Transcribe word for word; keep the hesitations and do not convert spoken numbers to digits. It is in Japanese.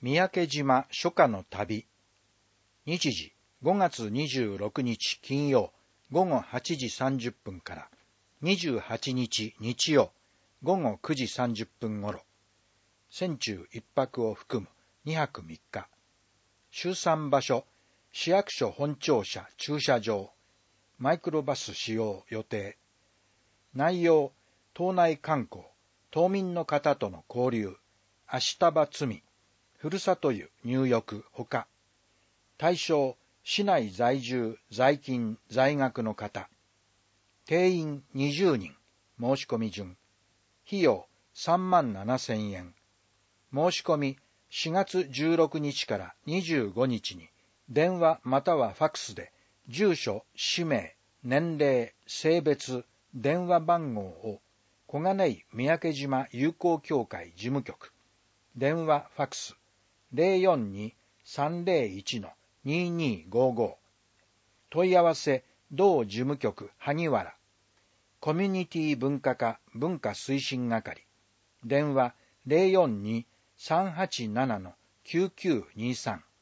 三宅島初夏の旅。日時ごがつにじゅうろくにち金曜午後はちじさんじゅっぷんからにじゅうはちにち日曜午後くじさんじゅっぷんごろ。船中一泊を含むにはくみっか。集散場所、市役所本庁舎駐車場。マイクロバス使用予定。内容、島内観光、島民の方との交流、足束摘み、ふるさと湯入浴ほか。対象、市内在住、在勤、在学の方。定員にじゅうにん、申し込み順。費用さんまんななせんえん。申し込みしがつじゅうろくにちからにじゅうごにちに電話またはファクスで住所、氏名、年齢、性別、電話番号を小金井三宅島友好協会事務局、電話ファクス ゼロよんに さんゼロいち ににごご。問い合わせ同事務局萩原。コミュニティ文化課文化推進係。電話 ゼロよんに さんはちなな きゅうきゅうにさん。